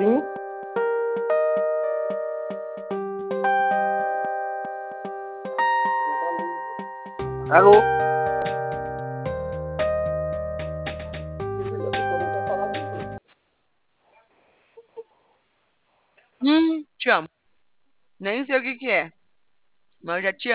Sim, alô? A pessoa não quer falar disso. Te amo. Nem sei o que que é, mas eu já te amo.